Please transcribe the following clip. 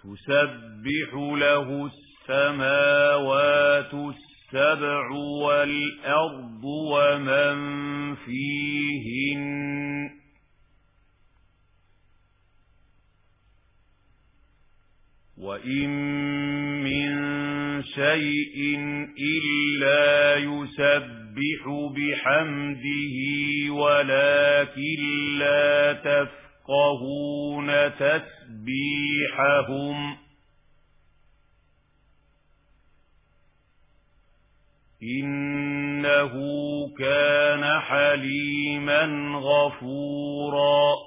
تسبح له السماوات السبع والأرض ومن فيهن وإن من شيء إلا يسبح بحمده ولكن لا تفقهون تسبيحهم إنه كان حليما غفورا